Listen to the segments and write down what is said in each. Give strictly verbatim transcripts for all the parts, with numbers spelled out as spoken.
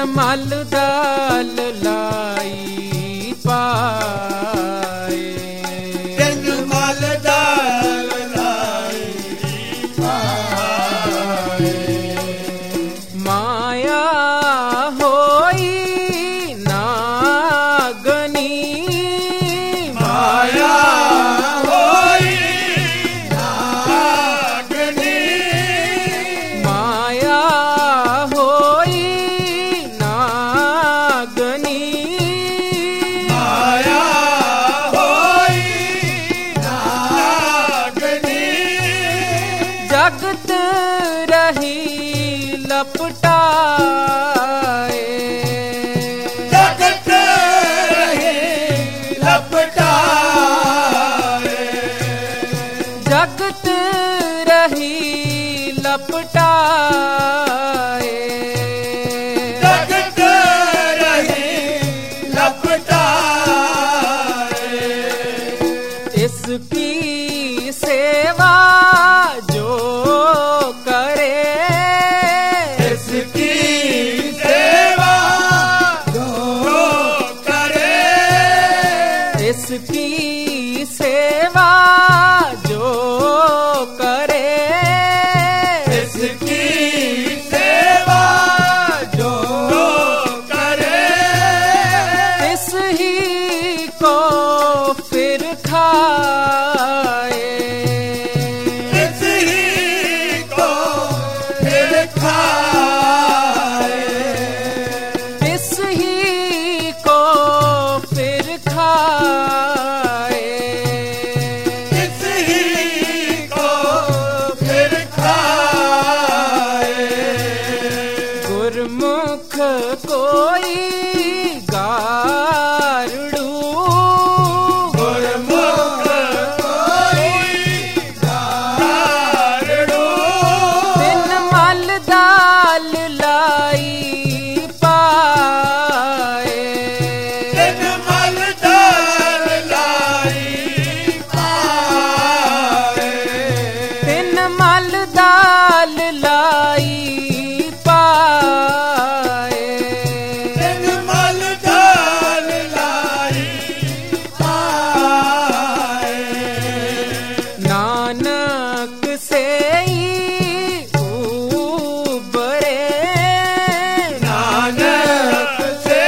मल दाल लाई पाए, तिन मल दाल लाई पाए। माया होई नागनी, माया होई नागनी, माया होई नागनी, माया होई नागनी। जगत रही लपटाए, जगत रही लपटाए, जगत रही लपटाए, जगत रही लपटाए। इसकी सेवा जो करे, इसकी सेवा जो करे, इसकी सेवा जो करे, इसकी सेवा जो करे, इस ही को फिर खाए, इस ही को फिर खाए, इस ही को फिर खाए, इस ही को फिर खाए। गुरमुख कोई गारड़ू, गुरमुख कोई गारड़ू, तिन मल दाल लाई पाए, तिन मल दाल लाई पाए, तिन मल दाल लाई पाए, तिन मल दाल लाई पाए। नानक से ही उबरे, नानक से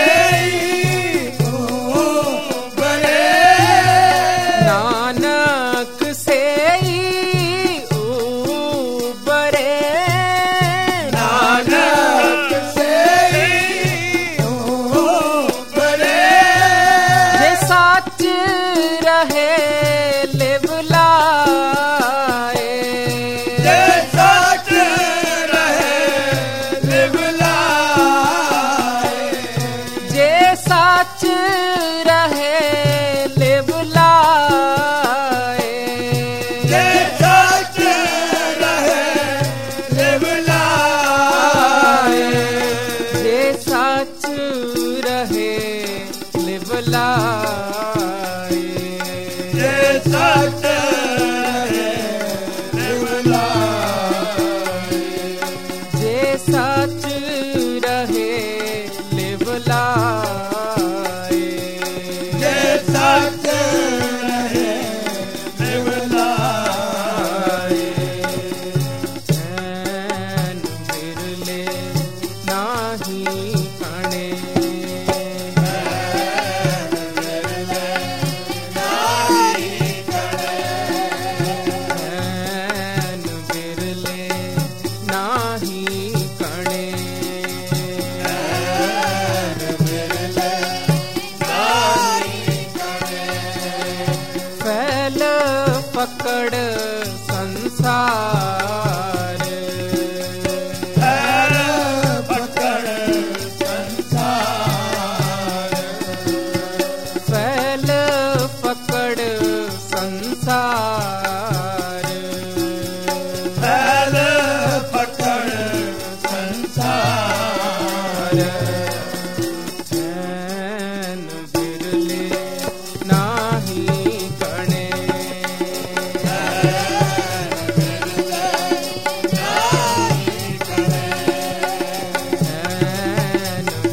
उबरे, नानक से ही उबरे, नानक से उबरे, जे सच रहे लिवलाए, जे सच रहे लिवलाए, जे सच रहे लिवलाए, जे सच रहे लिवलाए, जे सच रहे लिवलाए, जे सच रहे लिवलाए, जे सच रहे लिवलाए, जे सच रहे लिवलाए। ऐन बिरले नाही कणे, ऐन बिरले नाही कणे, फैल पकड़ संसार, पैर पकड़ संसार, फैल पकड़ संसार, पैर पकड़ संसार। ऐन बिरले नाही कणे, ऐन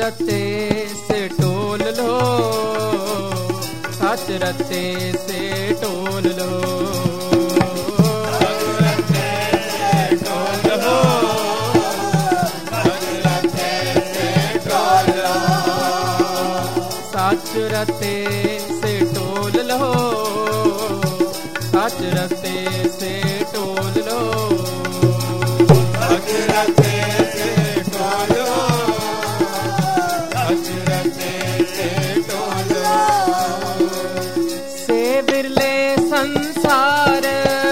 रते से टोल लो, सच रते से टोल लो, सच रते से टोल लो, सच रते से टोल लो, सच रते से टोल लो, सच रते से टोल लो, सच रते से टोल लो, सच रते से टोल लो। से बिरले संसार,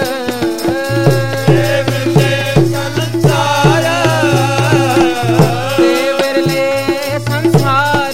से बिरले संसार, से बिरले संसार,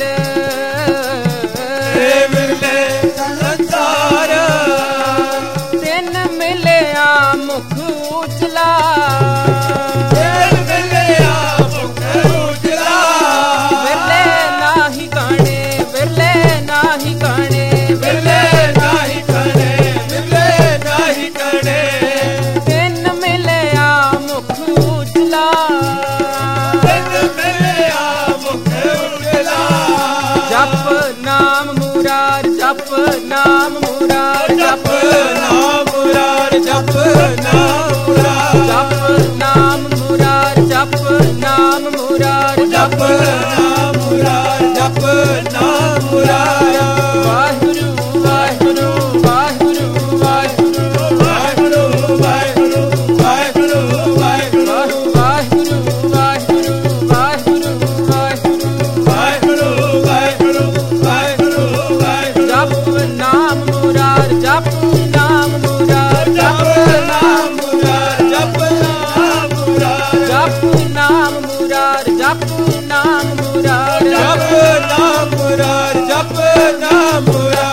से बिरले संसार, तिन मिलिया मुख उजला, तिन मिलिया मुख उजला, बिरले नाही गाणे, बिरले नाही गाणे, बिरले नाही गाणे, बिरले नाही गाणे, तिन मिलिया मुख उजला, तिन मिलिया मुख उजला। जप नाम मुरार, जप नाम मुरार, जप नाम मुरार, जप नाम मुरार, जप नाम मुरार, जप नाम मुरार, जप नाम मुरार, जप नाम मुरार। वाहिगुरु वाहिगुरु वाहिगुरु वाहिगुरु वाहिगुरु वाहिगुरु वाहिगुरु वाहिगुरु वाहिगुरु वाहिगुरु वाहिगुरु वाहिगुरु वाहिगुरु वाहिगुरु वाहिगुरु वाहिगुरु। जप नाम मुरार, जप नाम मुरार, जप नाम मुरार, जप नाम मुरार, जप नाम मुरार, जप नाम मुरार, जप नाम मुरार, जप नाम मुरार।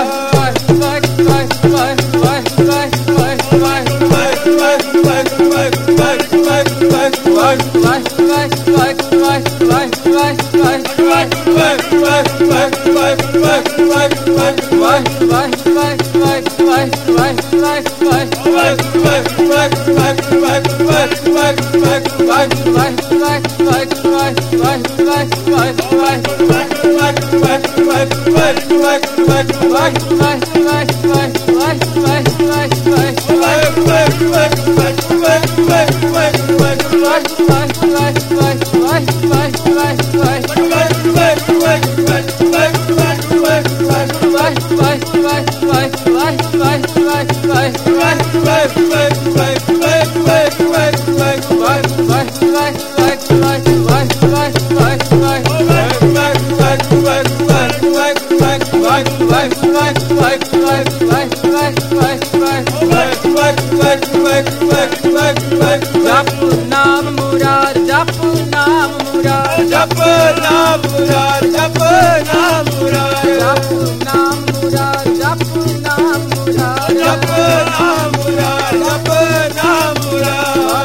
जप नाम मुरार, जप नाम मुरार, जप नाम मुरार, जप नाम मुरार, जप नाम मुरार, जप नाम मुरार, जप नाम मुरार, जप नाम मुरार।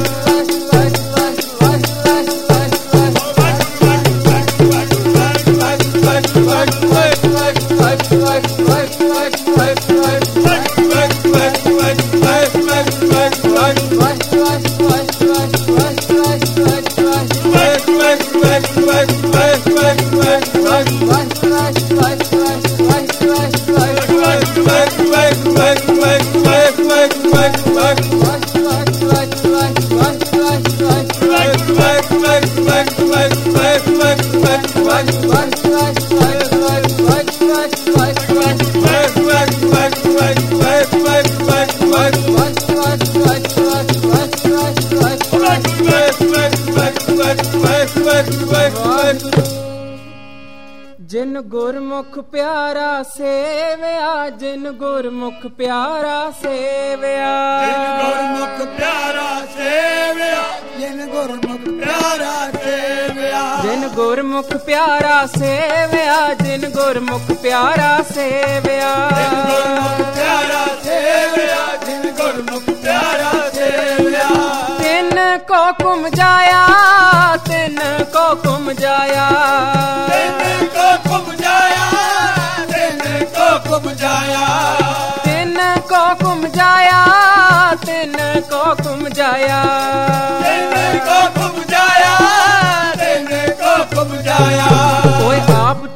जिन गुरमुख प्यारा सेवया, जिन गुरमुख प्यारा सेवया, जिन गुरमुख प्यारा सेवया, जिन गुरमुख प्यारा सेवया, जिन गुरमुख प्यारा सेवया, जिन गुरमुख प्यारा सेवया, जिन गुरमुख प्यारा सेवया, जिन गुरमुख प्यारा सेवया। तिन को कुम जाया, तिन को कुम जाया, तिन को कुम जाया, तिन को कुम जाया, तिन को कुम जाया, तिन को कुम जाया, तिन को कुम जाया, तिन को कुम जाया।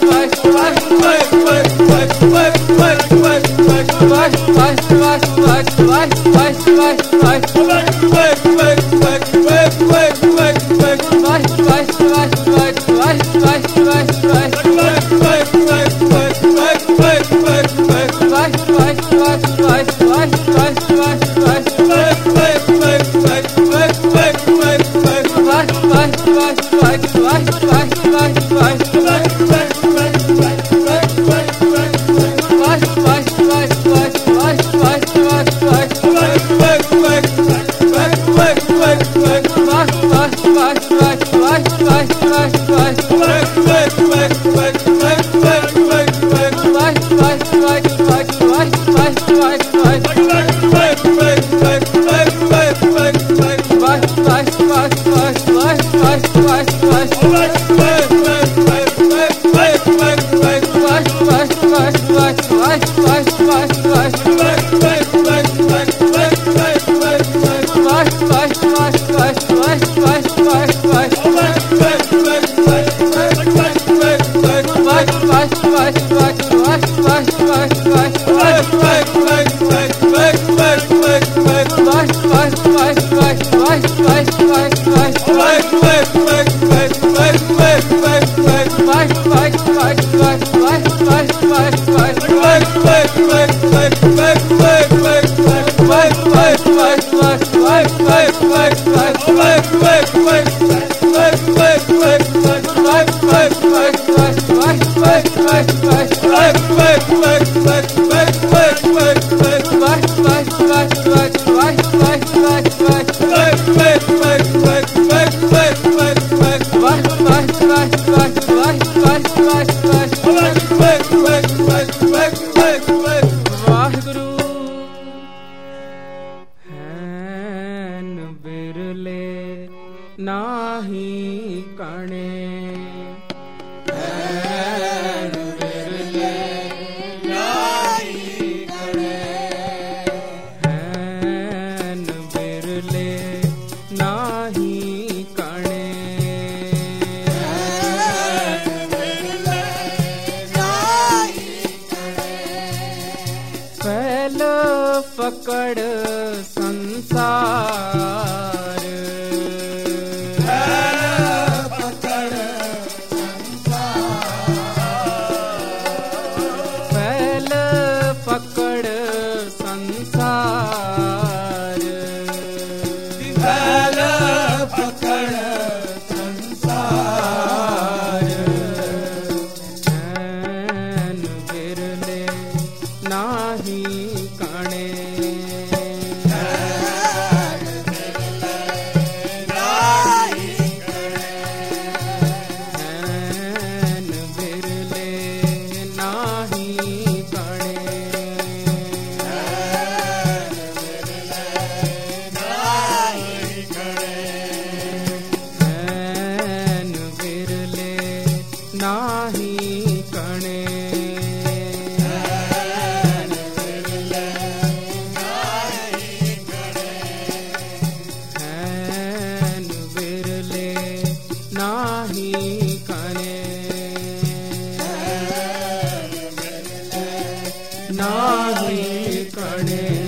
नाही कणे